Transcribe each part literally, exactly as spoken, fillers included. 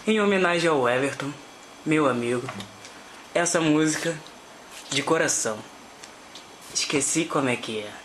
Em homenagem ao Everton, meu amigo, essa música de coração. Esqueci como é que é.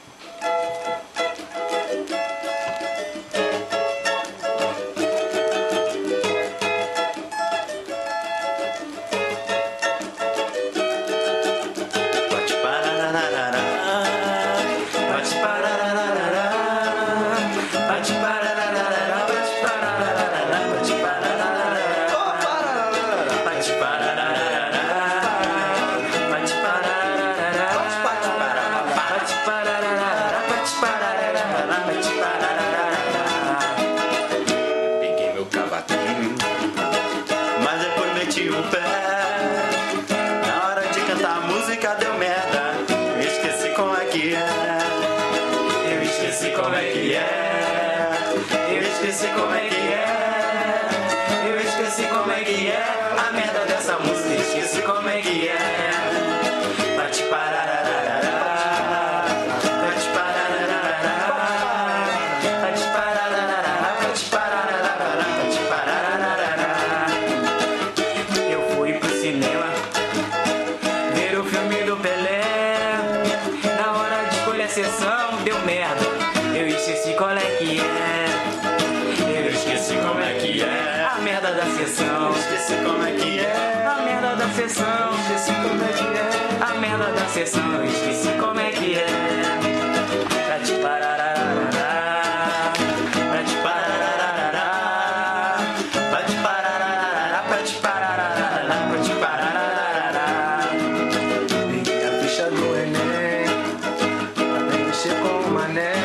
Peguei meu cavaquinho, mas depois meti o pé. Na hora de cantar a música deu merda. Eu esqueci como é que é. Eu esqueci como é que é. Eu esqueci como é que é. Eu esqueci como é que é. A merda dessa música, eu esqueci como é que é. Bate pararararará. Bate pararararará. Bate pararararará. Bate pararararará. Bate pararararará. Eu fui pro cinema ver o filme do Pelé. Na hora de escolher a sessão deu merda. Eu esqueci qual é que é. Eu esqueci como é que é. A merda da sessão. Eu esqueci como é que é. A merda da sessão. Eu esqueci como é que é. A merda da sessão. Eu esqueci como é que é. Bate pararararará. Bate pararararará. Bate pararararará. Bate pararararará. Bate pararararará. Peguei a ficha do Enem pra preencher com o mané.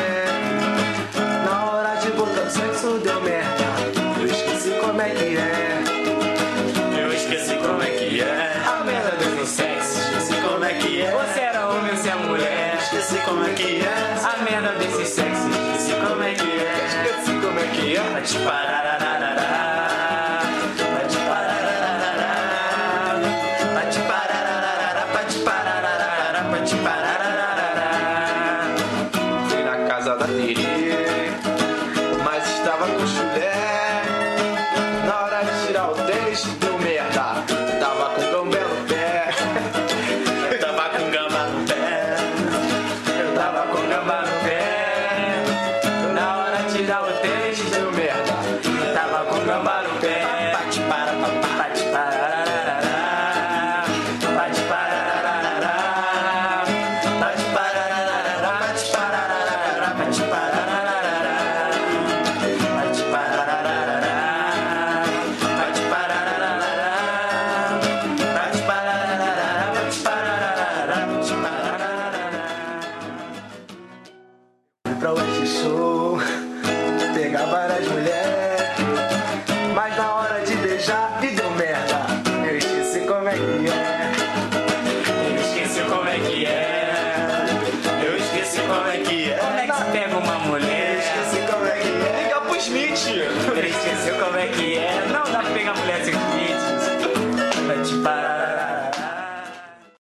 Na hora de botar o sexo deu merda. Eu esqueci como é que é. Eu esqueci como é que é. A merda do sexo. Esqueci como é que é. Você era homem ou você é mulher? Esqueci como é que é. A merda desse sexo. Esqueci como é que é. Esqueci como é que é. Bate pararararará. Bate pararararará. Bate pararararará. Bate pararararará. Bate pararararará. Fui na casa da Terê, mas estava com chulé. Na hora de tirar o tênis deu merda. Tava com gambé no pé. Eu tava com gamba no pé. Eu tava com gamba no pé. Na hora de tirar o tênis deu merda. Eu tava com gamba no pé. Bate para papá. Bate pararararará. Bate pararararará. Bate pararararará. Bate pararararará. Bate pararararará. Bate pararararará. Bate pararararará. Bate pararararará. Bate pararararará. Bate pararararará. Fui pra hoje show, pegar várias mulheres, mas na hora de beijar e deu merda. Eu esqueci como é que é. Eu esqueci como é que é. Eu esqueci como é que Como é é. que se pega uma Eu mulher? esqueci como é que é. Liga pro Smith. Ele esqueceu como é que é. Não dá pra pegar mulher assim.